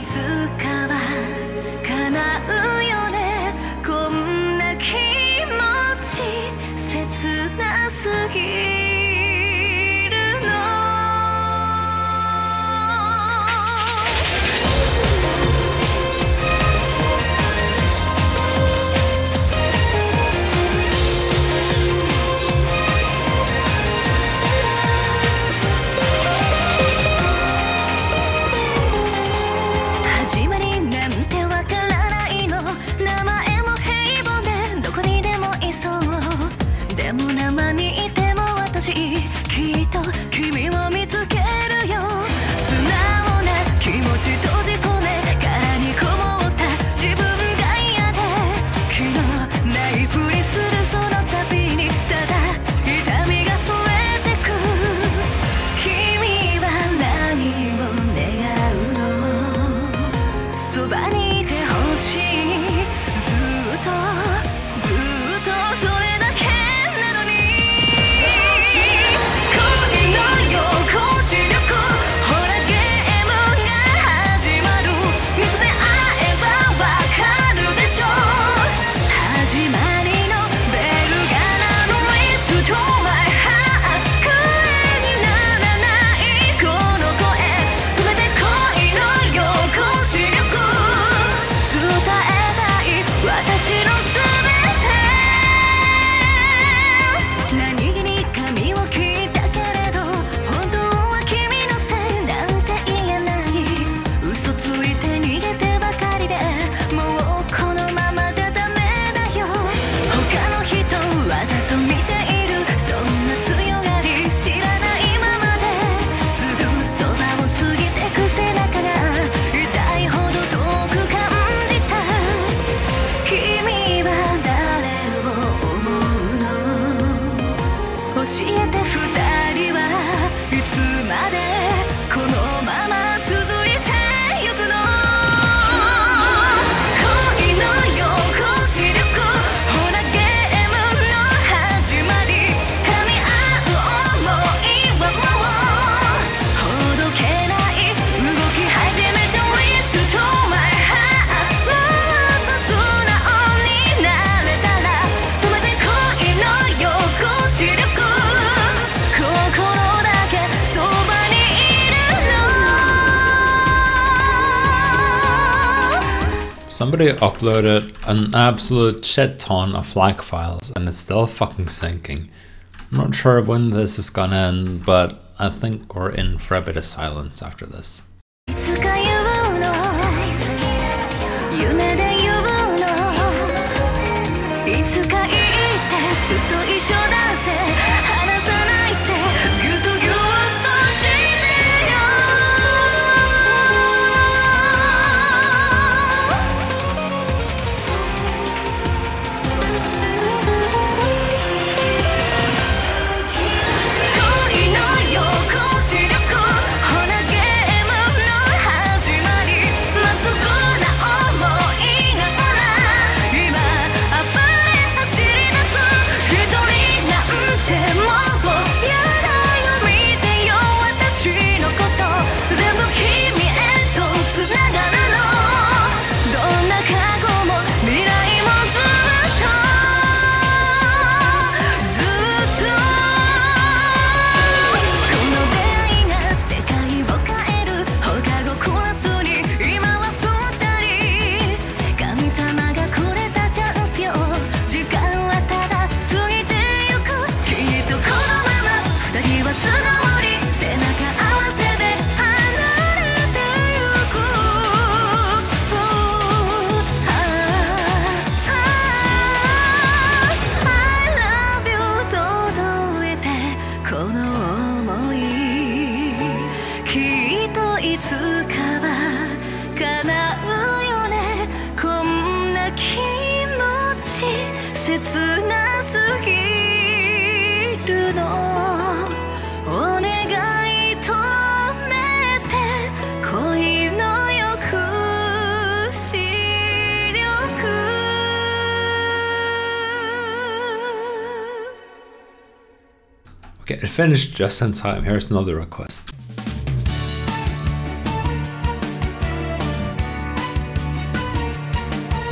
つかは叶うよねこんな気持ち切なすぎるの始まりなんてわからないの名前も平凡でどこにでもいそうでも生にいても私きっと君を見つけるよ素直な気持ち閉じ込め殻にこもった自分が嫌で気のないふりするその度にただ痛みが増えてく君は何を願うのそばにいてほしいずっとそれだけなのに恋の横視力ほらゲームが始まる見つめ合えばわかるでしょ始まりのベルが鳴る Listen to my heart 声にならないこの声止めて恋の横視力伝えたい私の全て何気に髪を切ったけれど本当は君のせいなんて言えない嘘ついて逃げてばかりでもうこのままじゃダメだよ他の人わざと見ているそんな強がり知らないままですぐそばを過ぎてく背中が痛いほど遠く感じた君は誰を思うの教えて二人はいつまでこのまま続いてゆくの恋の横視力ほらゲームの始まり噛み合う想いはもうほどけない動き始めて Listen to my heart もっと素直になれたら止めて恋の横視力心だけそばにいるの Somebody uploaded an absolute shit ton of lag files and it's still fucking syncing. I'm not sure when this is gonna end, but I think we're in for a bit of silence after this. いつか言うの夢で言うのいつか言ってずっと一緒だって離さないってギュッとギュッとしてよ恋の横視力ほらゲームの始まりまっすぐな想いがほら今溢れ走り出す一人なんてもうやだよ見てよ私のこと全部君へとつながるのどんな過去も未来もずっとこの出会いが世界を変える放課後クラスに今は二人神様がくれたチャンスよ時間はただ過ぎてゆくきっとこのまま二人は素直に背中合わせで離れてゆく I love you 届いてこの想いきっといつかは叶うよねこんな気持ち切なすぎるのお願い止めて恋の抑止力 Okay, it finished just in time. Here's another request.